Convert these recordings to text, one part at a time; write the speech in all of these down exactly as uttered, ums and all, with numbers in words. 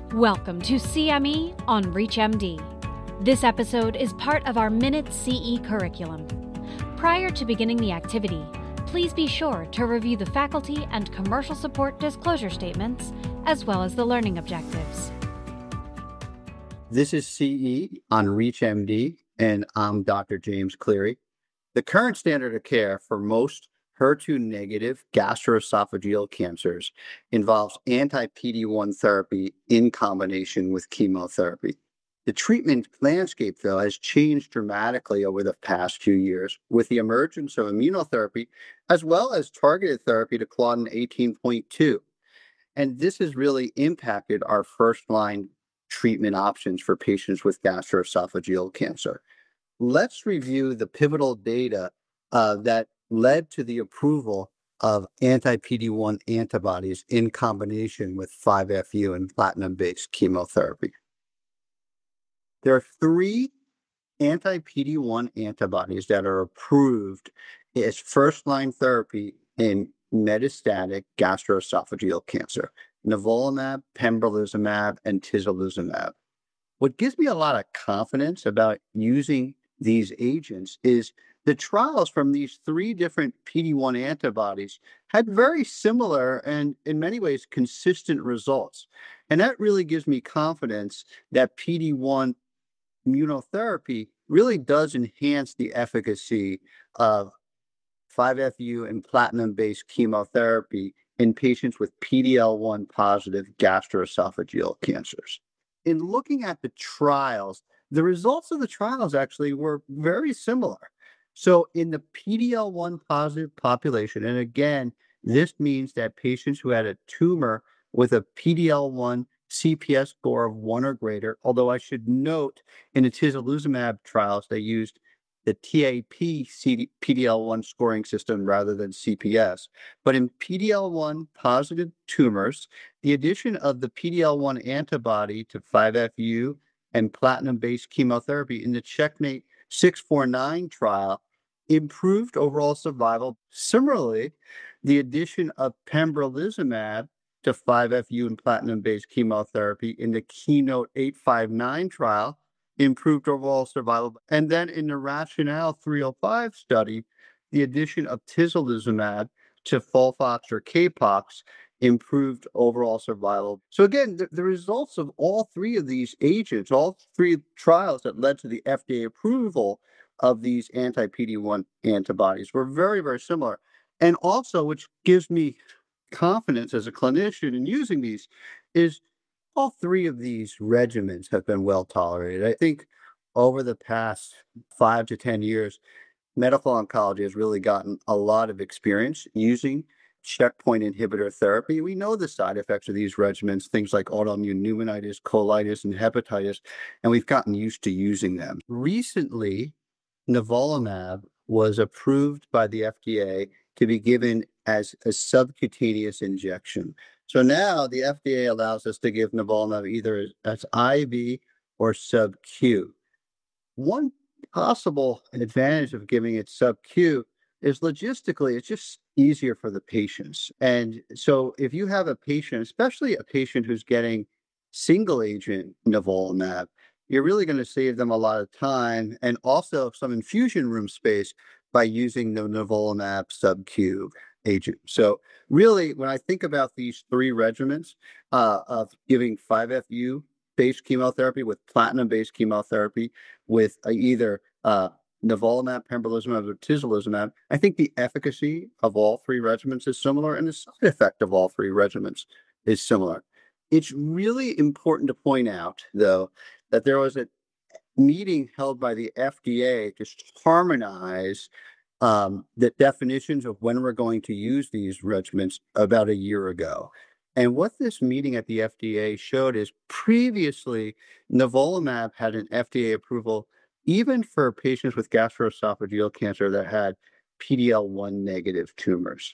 Welcome to C M E on ReachMD. This episode is part of our Minute C E curriculum. Prior to beginning the activity, please be sure to review the faculty and commercial support disclosure statements, as well as the learning objectives. This is C E on ReachMD, and I'm Doctor James Cleary. The current standard of care for most H E R two negative gastroesophageal cancers involves anti-P D one therapy in combination with chemotherapy. The treatment landscape, though, has changed dramatically over the past few years with the emergence of immunotherapy as well as targeted therapy to Claudin eighteen point two. And this has really impacted our first-line treatment options for patients with gastroesophageal cancer. Let's review the pivotal data uh, that led to the approval of anti-P D one antibodies in combination with five F U and platinum-based chemotherapy. There are three anti-P D one antibodies that are approved as first-line therapy in metastatic gastroesophageal cancer: nivolumab, pembrolizumab, and tislelizumab. What gives me a lot of confidence about using these agents is the trials from these three different P D one antibodies had very similar and, in many ways, consistent results. And that really gives me confidence that P D one immunotherapy really does enhance the efficacy of five F U and platinum-based chemotherapy in patients with P D L one positive gastroesophageal cancers. In looking at the trials, the results of the trials actually were very similar. So in the P D L one positive population, and again, this means that patients who had a tumor with a P D L one C P S score of one or greater, although I should note in the tislelizumab trials, they used the T A P P D L one scoring system rather than C P S. But in P D L one positive tumors, the addition of the P D L one antibody to five F U and platinum-based chemotherapy in the CheckMate six four nine trial improved overall survival. Similarly, the addition of pembrolizumab to five F U and platinum-based chemotherapy in the Keynote eight five nine trial improved overall survival. And then in the Rationale three oh five study, the addition of tislelizumab to FOLFOX or C A P O X improved overall survival. So again, the, the results of all three of these agents, all three trials that led to the F D A approval of these anti-P D one antibodies were very, very similar. And also, which gives me confidence as a clinician in using these, is all three of these regimens have been well tolerated. I think over the past five to ten years, medical oncology has really gotten a lot of experience using checkpoint inhibitor therapy. We know the side effects of these regimens, things like autoimmune pneumonitis, colitis, and hepatitis, and we've gotten used to using them. Recently, nivolumab was approved by the F D A to be given as a subcutaneous injection. So now the F D A allows us to give nivolumab either as I V or sub-Q. One possible advantage of giving it sub-Q is logistically, it's just easier for the patients. And so if you have a patient, especially a patient who's getting single agent nivolumab, you're really going to save them a lot of time and also some infusion room space by using the nivolumab sub-Q agent. So really, when I think about these three regimens uh, of giving five F U based chemotherapy with platinum-based chemotherapy with uh, either uh, nivolumab, pembrolizumab, or tislelizumab, I think the efficacy of all three regimens is similar, and the side effect of all three regimens is similar. It's really important to point out, though, that there was a meeting held by the F D A to harmonize um, the definitions of when we're going to use these regimens about a year ago. And what this meeting at the F D A showed is previously nivolumab had an F D A approval even for patients with gastroesophageal cancer that had P D L one negative tumors.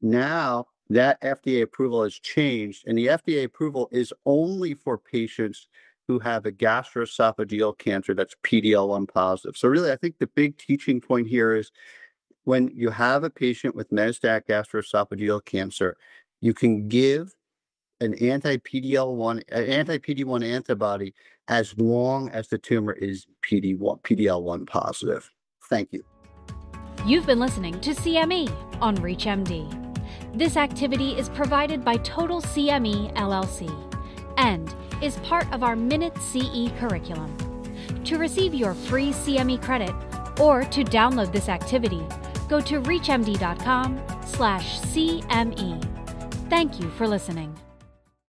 Now that F D A approval has changed, and the F D A approval is only for patients who have a gastroesophageal cancer that's P D L one positive. So really, I think the big teaching point here is when you have a patient with metastatic gastroesophageal cancer, you can give an anti-P D L one, an anti-P D one antibody as long as the tumor is P D one, P D L one positive. Thank you. You've been listening to C M E on ReachMD. This activity is provided by Total C M E L L C and is part of our Minute C E curriculum. To receive your free C M E credit or to download this activity, go to reachmd dot com slash C M E. Thank you for listening.